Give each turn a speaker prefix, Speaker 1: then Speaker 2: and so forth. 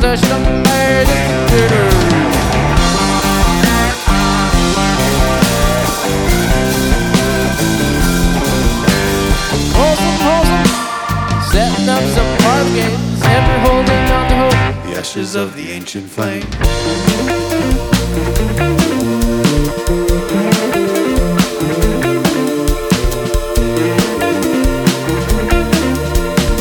Speaker 1: touch somebody. Wholesome, setting up some party games, ever holding on to hope, the ashes of the ancient flame.